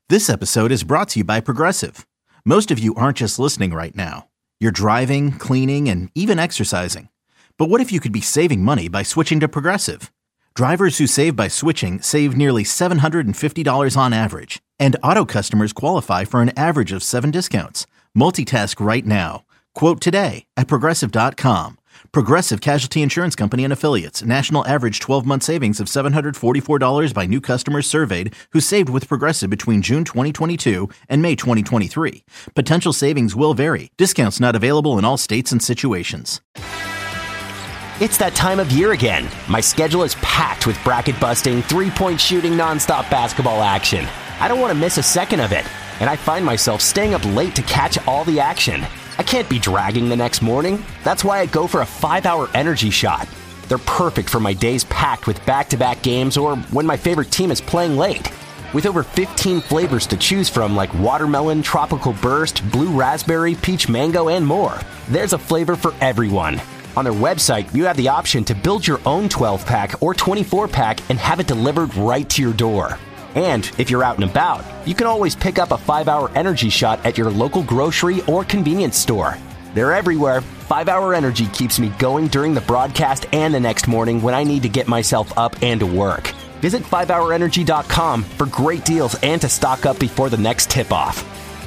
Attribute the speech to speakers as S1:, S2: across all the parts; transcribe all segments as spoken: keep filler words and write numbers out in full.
S1: This episode is brought to you by Progressive. Most of you aren't just listening right now. You're driving, cleaning, and even exercising. But what if you could be saving money by switching to Progressive? Drivers who save by switching save nearly seven hundred fifty dollars on average. And auto customers qualify for an average of seven discounts. Multitask right now. Quote today at Progressive dot com. Progressive Casualty Insurance Company and Affiliates. National average twelve-month savings of seven hundred forty-four dollars by new customers surveyed who saved with Progressive between June twenty twenty-two and May twenty twenty-three. Potential savings will vary. Discounts not available in all states and situations.
S2: It's that time of year again. My schedule is packed with bracket-busting, three-point shooting, nonstop basketball action. I don't want to miss a second of it, and I find myself staying up late to catch all the action. I can't be dragging the next morning. That's why I go for a five-hour energy shot. They're perfect for my days packed with back-to-back games or when my favorite team is playing late. With over fifteen flavors to choose from like watermelon, tropical burst, blue raspberry, peach mango, and more, there's a flavor for everyone. On their website, you have the option to build your own twelve-pack or twenty-four-pack and have it delivered right to your door. And if you're out and about, you can always pick up a five-hour energy shot at your local grocery or convenience store. They're everywhere. five-hour Energy keeps me going during the broadcast and the next morning when I need to get myself up and to work. Visit five hour energy dot com for great deals and to stock up before the next tip-off.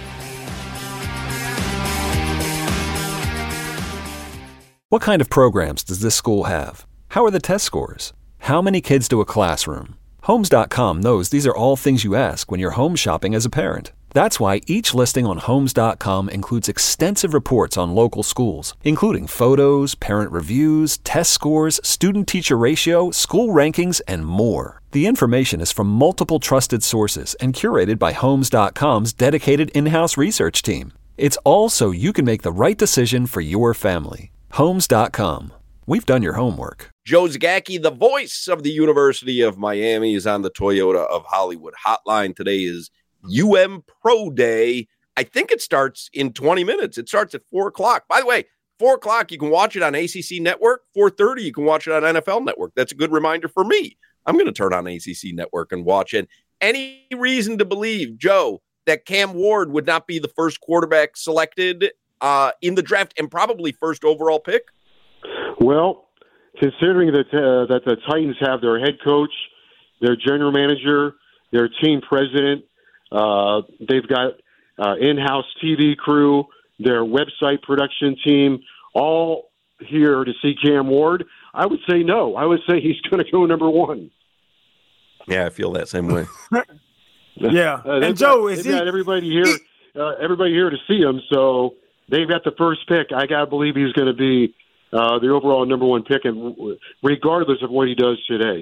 S3: What kind of programs does this school have? How are the test scores? How many kids do a classroom? Homes dot com knows these are all things you ask when you're home shopping as a parent. That's why each listing on Homes dot com includes extensive reports on local schools, including photos, parent reviews, test scores, student-teacher ratio, school rankings, and more. The information is from multiple trusted sources and curated by Homes dot com's dedicated in-house research team. It's all so you can make the right decision for your family. Homes dot com. We've done your homework.
S4: Joe Zagacki, the voice of the University of Miami, is on the Toyota of Hollywood hotline. Today is U M Pro Day. I think it starts in twenty minutes. It starts at four o'clock. By the way, four o'clock, you can watch it on A C C Network. four thirty, you can watch it on N F L Network. That's a good reminder for me. I'm going to turn on A C C Network and watch it. Any reason to believe, Joe, that Cam Ward would not be the first quarterback selected uh, in the draft and probably first overall pick?
S5: Well, considering that uh, that the Titans have their head coach, their general manager, their team president, uh, they've got uh, in-house T V crew, their website production team, all here to see Cam Ward, I would say no. I would say he's going to go number one.
S4: Yeah, I feel that same way.
S6: yeah,
S5: uh,
S6: and Joe,
S5: got,
S6: is
S5: they've
S6: he,
S5: got everybody here, uh, everybody here to see him, so they've got the first pick. I got to believe he's going to be Uh, the overall number one pick, and regardless of what he does today.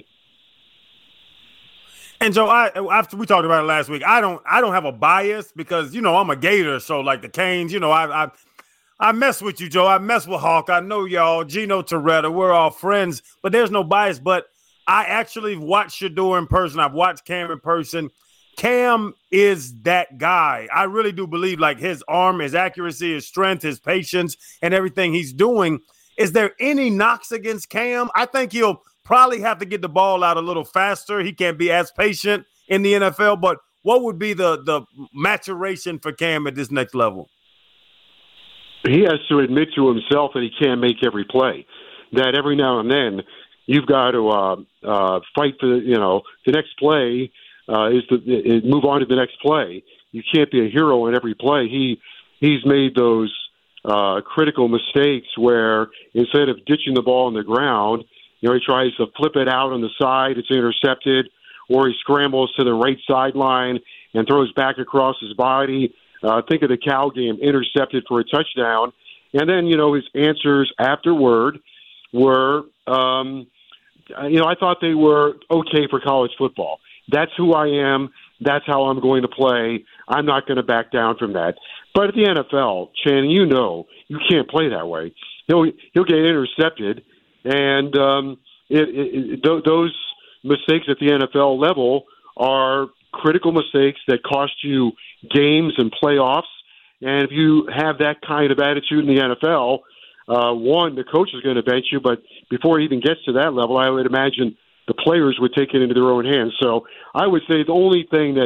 S6: And Joe, I after we talked about it last week, I don't, I don't have a bias because you know I'm a Gator, so like the Canes, you know, I, I, I mess with you, Joe. I mess with Hawk. I know y'all, Gino Torretta. We're all friends, but there's no bias. But I actually watched Shedeur in person. I've watched Cam in person. Cam is that guy. I really do believe like his arm, his accuracy, his strength, his patience, and everything he's doing. Is there any knocks against Cam? I think he'll probably have to get the ball out a little faster. He can't be as patient in the N F L, but what would be the, the maturation for Cam at this next level?
S5: He has to admit to himself that he can't make every play, that every now and then you've got to uh, uh, fight for, the, you know, the next play uh, is to is move on to the next play. You can't be a hero in every play. He He's made those Uh, critical mistakes where instead of ditching the ball on the ground, you know, he tries to flip it out on the side, it's intercepted, or he scrambles to the right sideline and throws back across his body. Uh, think of the Cal game, intercepted for a touchdown. And then, you know, his answers afterward were, um, you know, I thought they were okay for college football. That's who I am. That's how I'm going to play. I'm not going to back down from that. But at the N F L, Shannon, you know, you can't play that way. He'll he'll get intercepted, and um, it, it, it, th- those mistakes at the N F L level are critical mistakes that cost you games and playoffs. And if you have that kind of attitude in the N F L, uh, one, the coach is going to bench you, but before he even gets to that level, I would imagine the players would take it into their own hands. So I would say the only thing that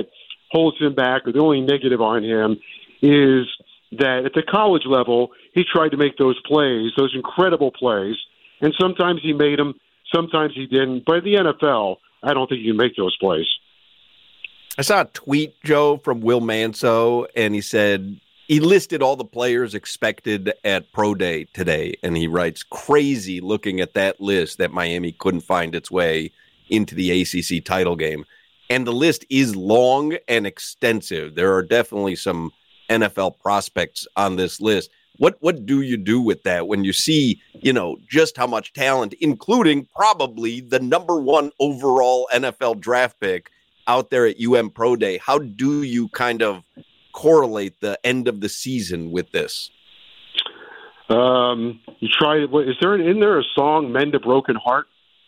S5: holds him back, or the only negative on him is that at the college level, he tried to make those plays, those incredible plays, and sometimes he made them, sometimes he didn't. But at the N F L, I don't think you can make those plays.
S4: I saw a tweet, Joe, from Will Manso, and he said he listed all the players expected at Pro Day today, and he writes, crazy looking at that list that Miami couldn't find its way into the A C C title game. And the list is long and extensive. There are definitely some N F L prospects on this list. What what do you do with that when you see, you know, just how much talent, including probably the number one overall N F L draft pick out there at U M Pro Day? How do you kind of correlate the end of the season with this?
S5: Um, you try. Is there an, isn't there a song, "Mend a Broken Heart"?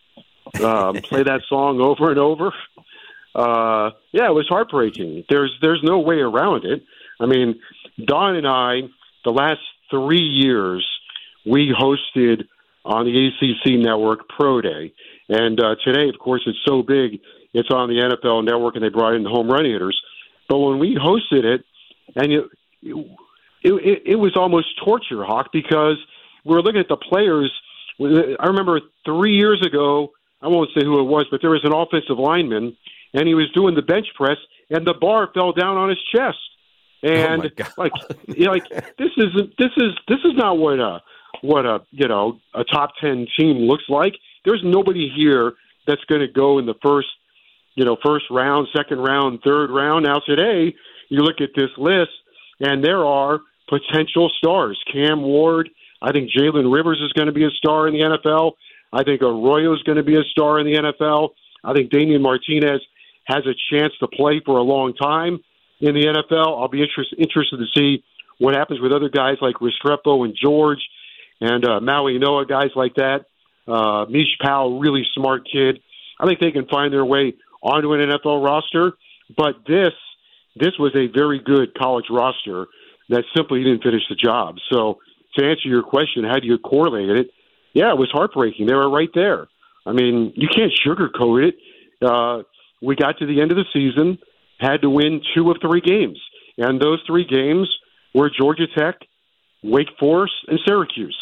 S5: Um, play that song over and over. Uh, yeah, it was heartbreaking. There's there's no way around it. I mean, Don and I, the last three years, we hosted on the A C C Network Pro Day, and uh, today, of course, it's so big, it's on the N F L Network, and they brought in the home run hitters. But when we hosted it, and it it, it, it was almost torture, Hawk, because we were looking at the players. I remember three years ago, I won't say who it was, but there was an offensive lineman, and he was doing the bench press, and the bar fell down on his chest. And
S4: oh
S5: like, you know, like this is this is this is not what a what a you know a top ten team looks like. There's nobody here that's going to go in the first you know first round, second round, third round. Now today, you look at this list, and there are potential stars. Cam Ward. I think Jalen Rivers is going to be a star in the N F L. I think Arroyo is going to be a star in the N F L. I think Damian Martinez has a chance to play for a long time in the N F L. I'll be interest, interested to see what happens with other guys like Restrepo and George and uh, Maui Noah, guys like that. Uh, Mish Powell, really smart kid. I think they can find their way onto an N F L roster. But this this was a very good college roster that simply didn't finish the job. So to answer your question, how do you correlate it? Yeah, it was heartbreaking. They were right there. I mean, you can't sugarcoat it. Uh, we got to the end of the season, had to win two of three games. And those three games were Georgia Tech, Wake Forest, and Syracuse.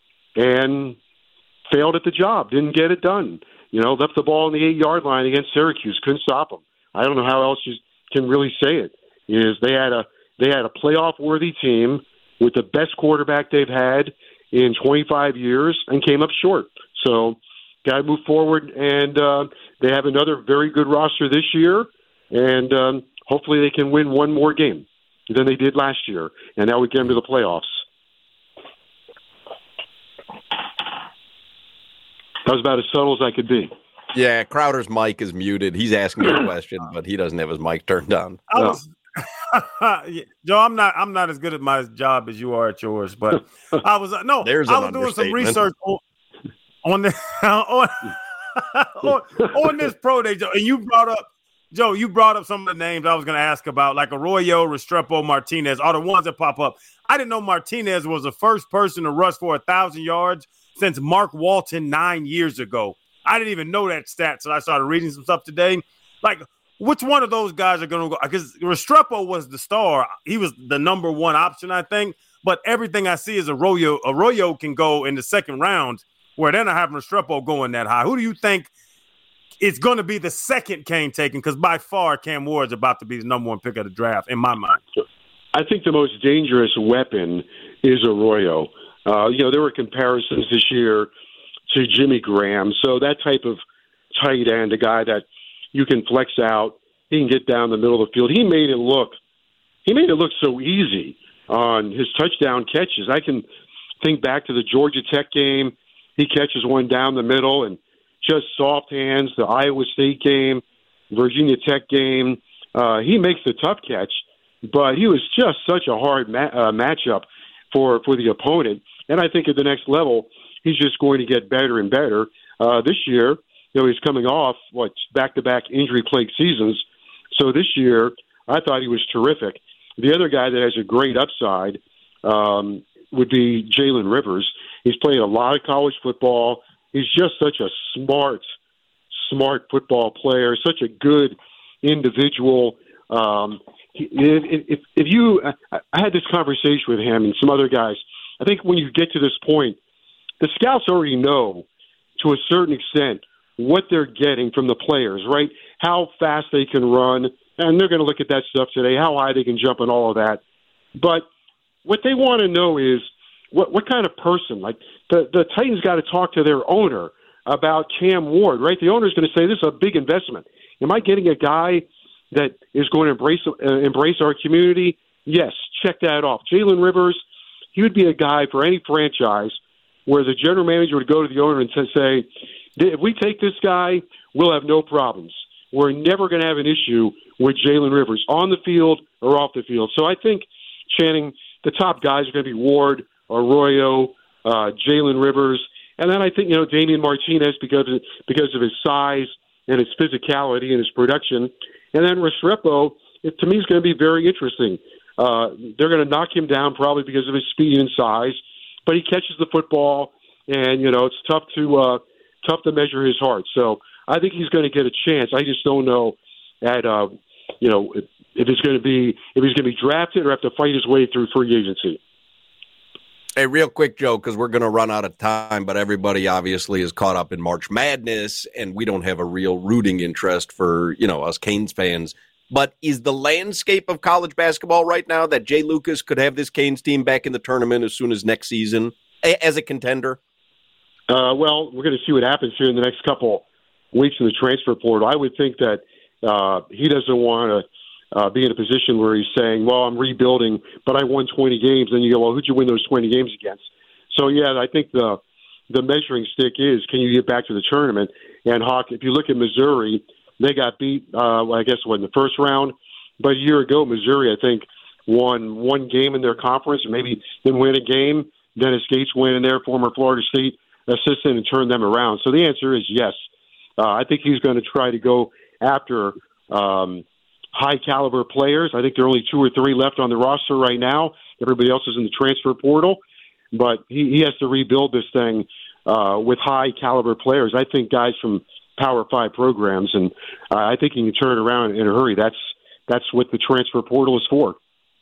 S5: And failed at the job, didn't get it done. You know, left the ball on the eight-yard line against Syracuse, couldn't stop them. I don't know how else you can really say it. Is they had a they had a playoff-worthy team with the best quarterback they've had in twenty-five years and came up short. So got to move forward, and uh, they have another very good roster this year, and um, hopefully they can win one more game than they did last year, and now we get them to the playoffs. That was about as subtle as I could be.
S4: Yeah, Crowder's mic is muted. He's asking you a question, but he doesn't have his mic turned on.
S6: I was, Joe, I'm not. I'm not as good at my job as you are at yours. But I was no.
S4: There's
S6: I was doing some research on on, the, on, on on this pro day, Joe. And you brought up, Joe. You brought up some of the names I was going to ask about, like Arroyo, Restrepo, Martinez, are the ones that pop up. I didn't know Martinez was the first person to rush for a thousand yards since Mark Walton nine years ago. I didn't even know that stat, so I started reading some stuff today. Like, which one of those guys are going to go? Because Restrepo was the star. He was the number one option, I think. But everything I see is Arroyo. Arroyo can go in the second round, where they're not having Restrepo going that high. Who do you think is going to be the second Kane taken? Because by far, Cam Ward's about to be the number one pick of the draft, in my mind.
S5: I think the most dangerous weapon is Arroyo. Uh, you know, there were comparisons this year to Jimmy Graham. So that type of tight end, a guy that you can flex out, he can get down the middle of the field. He made it look, he made it look so easy on his touchdown catches. I can think back to the Georgia Tech game. He catches one down the middle and just soft hands. The Iowa State game, Virginia Tech game. Uh, he makes the tough catch, but he was just such a hard ma- uh, matchup for, for the opponent. And I think at the next level, he's just going to get better and better. Uh, this year, you know, he's coming off, what, back-to-back injury-plagued seasons. So this year, I thought he was terrific. The other guy that has a great upside um, would be Jalen Rivers. He's played a lot of college football. He's just such a smart, smart football player, such a good individual. Um, if, if, if you, I had this conversation with him and some other guys. I think when you get to this point, the scouts already know to a certain extent what they're getting from the players, right? How fast they can run, and they're going to look at that stuff today, how high they can jump and all of that. But what they want to know is what what kind of person. Like the, the Titans got to talk to their owner about Cam Ward, right? The owner's going to say, this is a big investment. Am I getting a guy that is going to embrace uh, embrace our community? Yes, check that off. Jalen Rivers, he would be a guy for any franchise where the general manager would go to the owner and say, if we take this guy, we'll have no problems. We're never going to have an issue with Jalen Rivers on the field or off the field. So I think, Channing, the top guys are going to be Ward, Arroyo, uh, Jalen Rivers, and then I think, you know, Damian Martinez because of, because of his size and his physicality and his production. And then Restrepo, it, to me, is going to be very interesting. Uh, they're going to knock him down probably because of his speed and size, but he catches the football, and, you know, it's tough to uh, tough to measure his heart. So I think he's going to get a chance. I just don't know at, uh, you know, if, if it's going to be if he's going to be drafted or have to fight his way through free agency.
S4: Hey, real quick, Joe, because we're going to run out of time, but everybody obviously is caught up in March Madness, and we don't have a real rooting interest for, you know, us Canes fans. But is the landscape of college basketball right now that Jay Lucas could have this Canes team back in the tournament as soon as next season as a contender?
S5: Uh, well, we're going to see what happens here in the next couple weeks in the transfer portal. I would think that uh, he doesn't want to Uh, be in a position where he's saying, well, I'm rebuilding, but I won twenty games. Then you go, well, who'd you win those twenty games against? So, yeah, I think the the measuring stick is, can you get back to the tournament? And, Hawk, if you look at Missouri, they got beat, uh, I guess, what, in the first round. But a year ago, Missouri, I think, won one game in their conference, or maybe didn't win a game. Dennis Gates went in there, former Florida State assistant, and turned them around. So the answer is yes. Uh, I think he's going to try to go after um, – high-caliber players. I think there are only two or three left on the roster right now. Everybody else is in the transfer portal. But he, he has to rebuild this thing uh, with high-caliber players. I think guys from Power Five programs, and uh, I think he can turn it around in a hurry. That's that's what the transfer portal is for.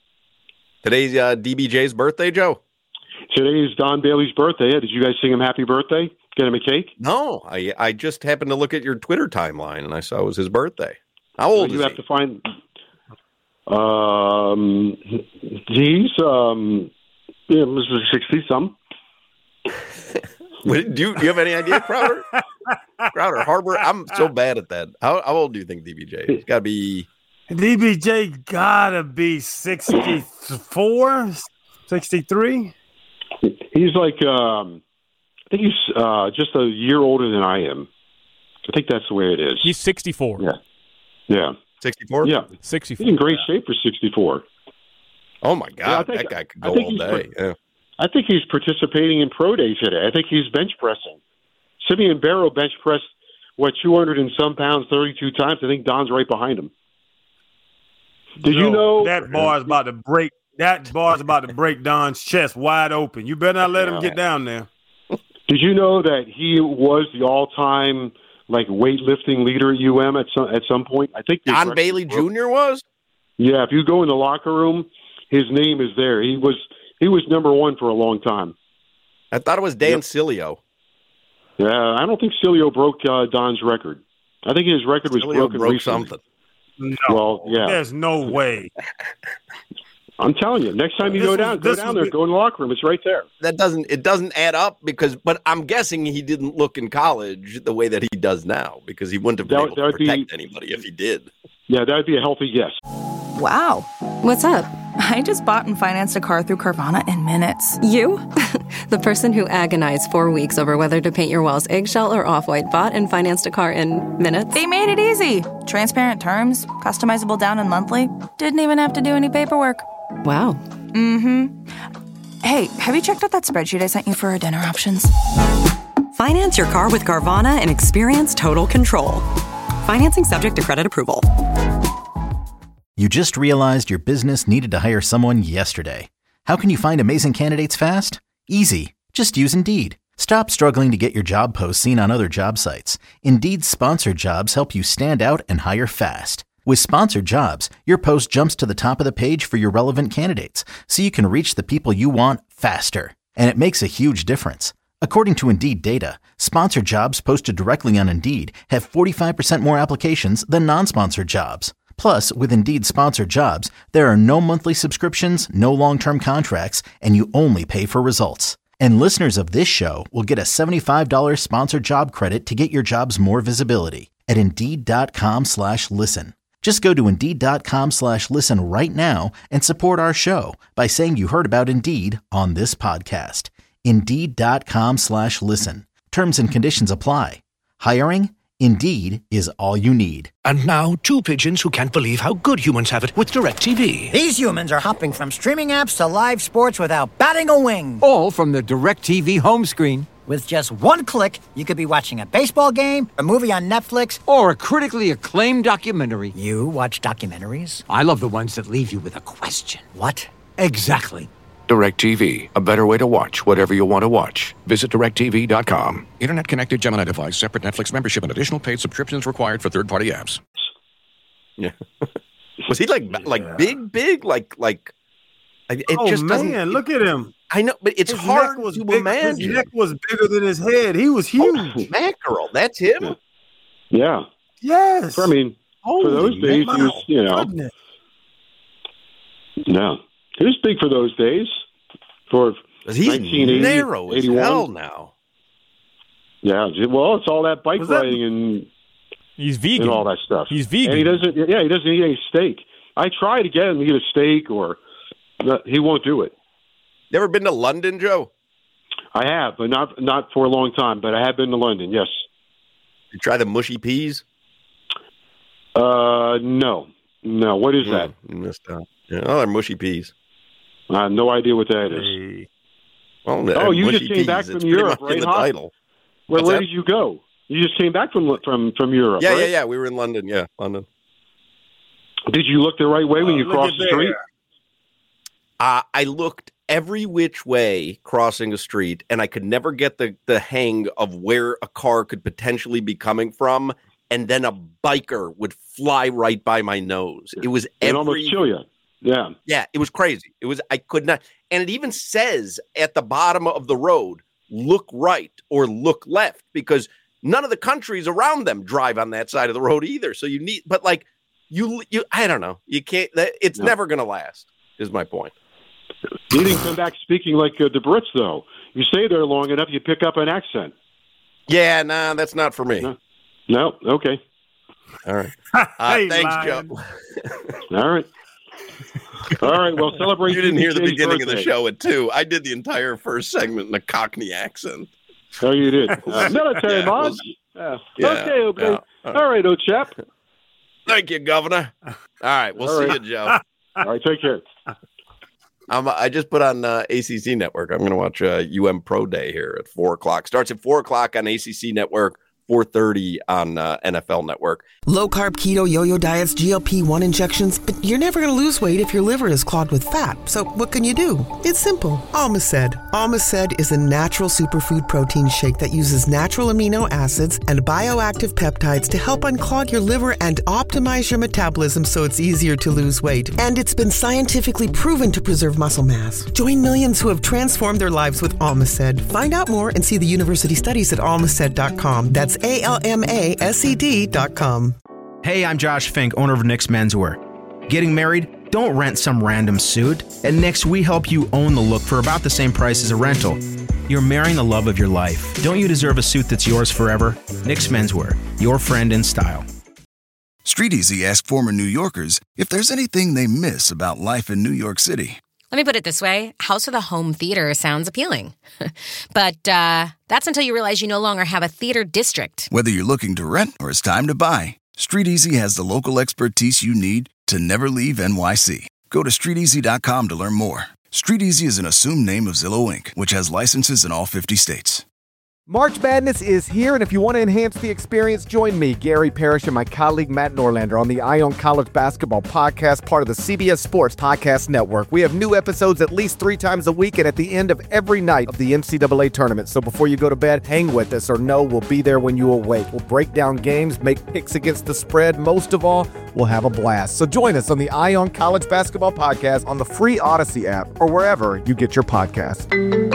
S4: Today's uh, D B J's birthday, Joe?
S5: Today is Don Bailey's birthday. Did you guys sing him happy birthday? Get him a cake?
S4: No. I, I just happened to look at your Twitter timeline, and I saw it was his birthday. How old
S5: so you
S4: is
S5: have
S4: he?
S5: to find. Um, he's um, yeah, sixty some.
S4: do you do you have any idea, Crowder? Crowder Harbor. I'm so bad at that. How, how old do you think D B J? He's got to be.
S6: D B J gotta be sixty-four, sixty-three.
S5: He's like, um, I think he's uh, just a year older than I am. I think that's the way it is.
S7: He's sixty-four.
S5: Yeah. Yeah.
S4: sixty-four?
S5: Yeah.
S7: sixty-four.
S5: He's in great shape for sixty-four.
S4: Oh, my God.
S5: Yeah, think,
S4: that guy could go all day. Yeah.
S5: I think he's participating in pro day today. I think he's bench pressing. Simeon Barrow bench pressed, what, two hundred and some pounds, thirty-two times. I think Don's right behind him. Did
S6: Joe,
S5: you know
S6: that bar's about to break? That bar's about to break Don's chest wide open. You better not let him get down there.
S5: Did you know that he was the all-time like weightlifting leader at U M at some at some point? I think
S4: Don Bailey Junior was.
S5: Yeah, if you go in the locker room, his name is there. He was he was number one for a long time.
S4: I thought it was Dan yep. Cilio.
S5: Yeah, I don't think Cilio broke uh, Don's record. I think his record was
S4: Cilio
S5: broken
S4: broke
S5: recently.
S4: something.
S6: No,
S5: well, yeah.
S6: There's no way.
S5: I'm telling you, next time you
S6: this
S5: go
S6: was,
S5: down, go down there,
S6: be...
S5: go in the locker room. It's right there.
S4: That doesn't it doesn't add up because, but I'm guessing he didn't look in college the way that he does now because he wouldn't have been
S5: that,
S4: able to protect
S5: be,
S4: anybody if he did.
S5: Yeah, that would be a healthy guess.
S8: Wow. What's up? I just bought and financed a car through Carvana in minutes.
S9: You? The person who agonized four weeks over whether to paint your walls eggshell or off-white bought and financed a car in minutes?
S8: They made it easy. Transparent terms, customizable down and monthly. Didn't even have to do any paperwork.
S9: Wow.
S8: Mm-hmm. Hey, have you checked out that spreadsheet I sent you for our dinner options?
S10: Finance your car with Carvana and experience total control. Financing subject to credit approval.
S1: You just realized your business needed to hire someone yesterday. How can you find amazing candidates fast? Easy. Just use Indeed. Stop struggling to get your job posts seen on other job sites. Indeed's sponsored jobs help you stand out and hire fast. With Sponsored Jobs, your post jumps to the top of the page for your relevant candidates, so you can reach the people you want faster. And it makes a huge difference. According to Indeed data, sponsored jobs posted directly on Indeed have forty-five percent more applications than non-sponsored jobs. Plus, with Indeed Sponsored Jobs, there are no monthly subscriptions, no long-term contracts, and you only pay for results. And listeners of this show will get a seventy-five dollars sponsored job credit to get your jobs more visibility at Indeed.com slash listen. Just go to Indeed.com slash listen right now and support our show by saying you heard about Indeed on this podcast. Indeed.com slash listen. Terms and conditions apply. Hiring? Indeed is all you need.
S7: And now, two pigeons who can't believe how good humans have it with DirecTV.
S11: These humans are hopping from streaming apps to live sports without batting a wing.
S12: All from the DirecTV home screen.
S11: With just one click, you could be watching a baseball game, a movie on Netflix,
S12: or a critically acclaimed documentary.
S11: You watch documentaries?
S12: I love the ones that leave you with a question.
S11: What?
S12: Exactly.
S7: DirecTV, a better way to watch whatever you want to watch. Visit direct T V dot com. Internet connected Gemini device, separate Netflix membership, and additional paid subscriptions required for third-party apps.
S4: Yeah. Was he like like yeah. big, big? Like, like, it
S6: oh,
S4: just
S6: man,
S4: doesn't.
S6: look at him.
S4: I know, but it's
S6: his
S4: hard
S6: neck was
S4: to
S6: big,
S4: imagine.
S6: His neck was bigger than his head. He was huge.
S4: Oh, mackerel, that's him?
S5: Yeah.
S6: Yes.
S5: I mean, Holy for those days, he was, you know.
S6: Goodness.
S5: No. He was big for those days. For
S4: he's narrow as hell now.
S5: Yeah, well, it's all that bike
S6: Was that-
S5: riding and
S13: He's vegan.
S5: and all that stuff.
S13: He's vegan.
S5: And he doesn't. Yeah, he doesn't eat any steak. I try to get him to eat a steak, or but he won't do it.
S4: Never been to London, Joe?
S5: I have, but not not for a long time. But I have been to London. Yes.
S4: You try the mushy peas?
S5: Uh, no, no. What is
S4: Mm,
S5: that?
S4: You missed out. Yeah, oh, they're mushy peas.
S5: I have no idea what that is.
S4: Hey. Well, they're
S5: Oh, you
S4: mushy
S5: just came
S4: peas.
S5: back
S4: It's
S5: from
S4: pretty
S5: Europe,
S4: much in
S5: right,
S4: the
S5: Hop?
S4: title.
S5: Where,
S4: What's
S5: where
S4: that?
S5: did you go? You just came back from from from Europe.
S4: Yeah,
S5: right?
S4: yeah, yeah. We were in London. Yeah, London.
S5: Did you look the right way when
S6: Oh,
S5: you
S6: look
S5: crossed
S6: at
S5: the
S6: there.
S5: street?
S4: Uh, I looked every which way crossing a street, and I could never get the, the hang of where a car could potentially be coming from, and then a biker would fly right by my nose. It was
S5: It
S4: every...
S5: almost kill you. Yeah.
S4: Yeah, it was crazy. It was, I could not, and it even says at the bottom of the road, look right or look left, because none of the countries around them drive on that side of the road either. So you need, but like you, you, I don't know, you can't, that, it's
S5: No.
S4: never going to last, is my point.
S5: You didn't come back speaking like uh, the Brits, though. You stay there long enough, you pick up an accent.
S4: Yeah, nah, that's not for me.
S5: No, no? Okay.
S4: All right. Uh,
S6: Hey,
S4: thanks,
S6: Lion.
S4: Joe.
S5: All right. All right, well, celebrate.
S4: You didn't hear the
S5: Jay's
S4: beginning of the
S5: birthday.
S4: show at two. I did the entire first segment in a Cockney accent.
S5: Oh, you did. Uh, military
S4: Yeah,
S5: boss.
S4: well,
S5: Uh,
S4: yeah,
S5: okay, okay.
S4: yeah.
S5: All right, old chap.
S4: Thank you, Governor. All right, we'll
S5: All
S4: see
S5: right.
S4: you, Joe.
S5: All right, take care.
S4: I'm, I just put on uh, A C C Network. I'm going to watch uh, U M Pro Day here at four o'clock. Starts at four o'clock on A C C Network, four thirty on uh, N F L Network.
S14: Low carb, keto, yo-yo diets, G L P one injections, but you're never going to lose weight if your liver is clogged with fat. So what can you do? It's simple. Almaced. Almaced is a natural superfood protein shake that uses natural amino acids and bioactive peptides to help unclog your liver and optimize your metabolism so it's easier to lose weight. And it's been scientifically proven to preserve muscle mass. Join millions who have transformed their lives with Almaced. Find out more and see the university studies at almaced dot com. That's A L M A S E D dot com.
S15: Hey, I'm Josh Fink, owner of Nick's Menswear. Getting married? Don't rent some random suit. At Nick's, we help you own the look for about the same price as a rental. You're marrying the love of your life. Don't you deserve a suit that's yours forever? Nick's Menswear, your friend in style.
S16: Street Easy asked former New Yorkers if there's anything they miss about life in New York City.
S17: Let me put it this way. House of the Home Theater sounds appealing. But uh, that's until you realize you no longer have a theater district.
S16: Whether you're looking to rent or it's time to buy, Street Easy has the local expertise you need to never leave N Y C. Go to street easy dot com to learn more. Street Easy is an assumed name of Zillow Incorporated, which has licenses in all fifty states.
S13: March Madness is here, and if you want to enhance the experience, join me, Gary Parrish, and my colleague Matt Norlander on the Eye on College Basketball Podcast, part of the C B S Sports Podcast Network. We have new episodes at least three times a week and at the end of every night of the N C double A tournament. So before you go to bed, hang with us, or know we'll be there when you awake. We'll break down games, make picks against the spread. Most of all, we'll have a blast. So join us on the Eye on College Basketball Podcast on the free Odyssey app or wherever you get your podcasts.